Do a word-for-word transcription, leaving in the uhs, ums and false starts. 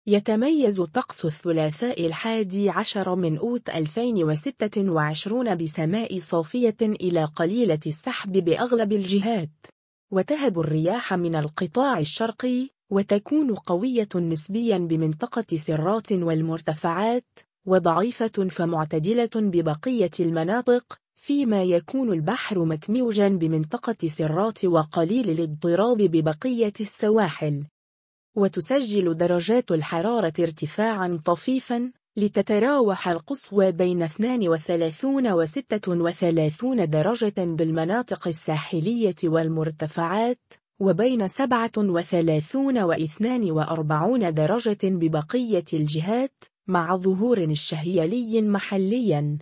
يتميز طقس الثلاثاء الحادي عشر من أوت ألفين وستة وعشرين بسماء صافية إلى قليلة السحب بأغلب الجهات، وتهب الرياح من القطاع الشرقي، وتكون قوية نسبيا بمنطقة سرات والمرتفعات، وضعيفة فمعتدلة ببقية المناطق، فيما يكون البحر متموجا بمنطقة سرات وقليل الاضطراب ببقية السواحل. وتسجل درجات الحرارة ارتفاعا طفيفا، لتتراوح القصوى بين اثنين وثلاثين و ستة وثلاثين درجة بالمناطق الساحلية والمرتفعات، وبين سبعة وثلاثين و اثنين وأربعين درجة ببقية الجهات، مع ظهور الشهيلي محليا.